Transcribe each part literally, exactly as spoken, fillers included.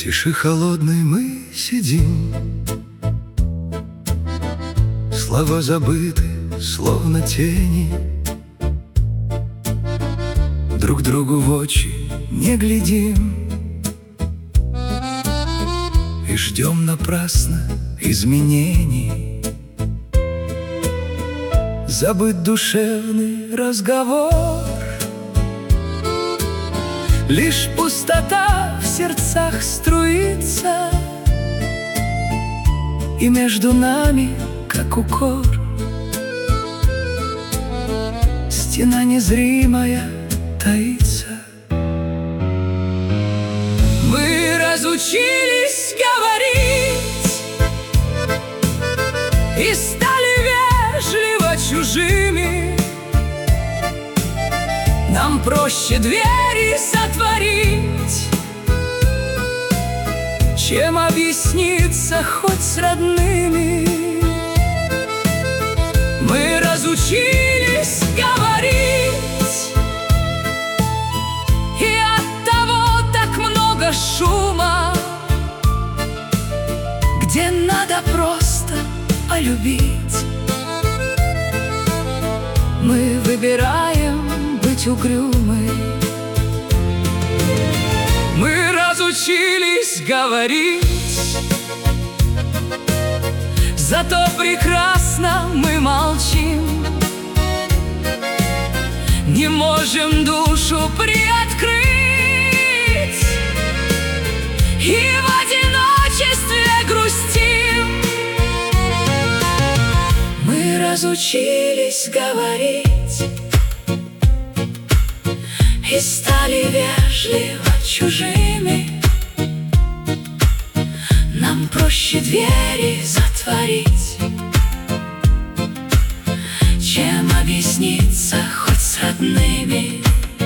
тиши холодной мы сидим. Слова забыты, словно тени. Друг другу в очи не глядим и ждем напрасно изменений. Забыт душевный разговор, лишь пустота в сердцах струится, и между нами, как укор, стена незримая таится. Мы разучились говорить и стали вежливо чужими. Нам проще двери затворить, чем объясниться хоть с родными. Мы разучились говорить, и оттого так много шума, где надо просто полюбить. Мы выбираем быть угрюмой. Мы разучились говорить, зато прекрасно мы молчим. Не можем душу приоткрыть и в одиночестве грустим. Мы разучились говорить и стали вежливо чужими. Нам проще двери затворить, чем объясниться хоть с родными.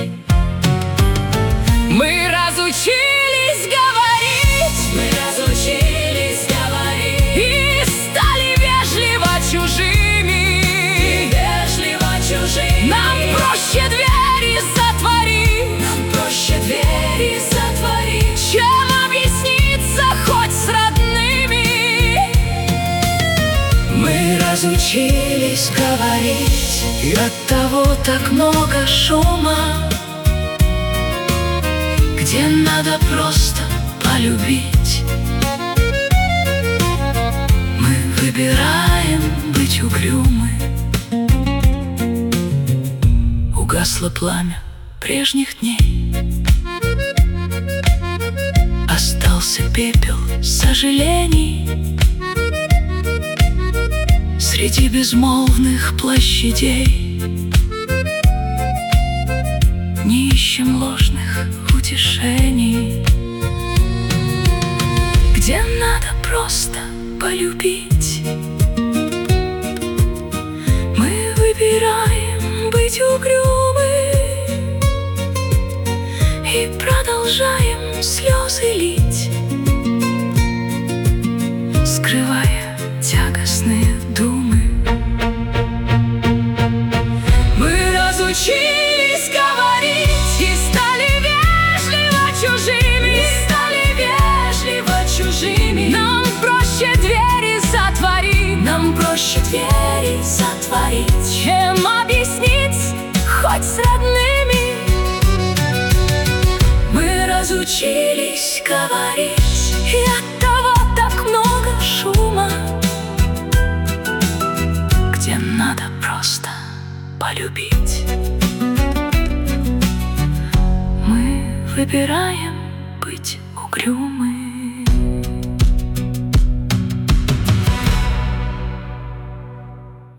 Мы разучились говорить, мы разучились говорить и стали вежливо чужими. И вежливо чужими. Нам проще двери затворить, нам проще двери затворить, чем объясниться хоть с родными. Мы разучились говорить, и оттого так много шума, где надо просто полюбить. Мы выбираем быть угрюмы. Угасло пламя прежних дней, остался пепел сожалений. Среди безмолвных площадей не ищем ложных утешений, где надо просто полюбить. Мы выбираем быть угрюмы и продолжаем слезы лить, скрывая тягостные думы. Мы разучились говорить и стали вежливо чужими. И стали вежливо чужими. Нам проще двери затворить, нам проще двери затворить, чем объяснить хоть с родными. Мы разучились говорить, и оттого так много шума, где надо просто полюбить. Мы выбираем быть угрюмы.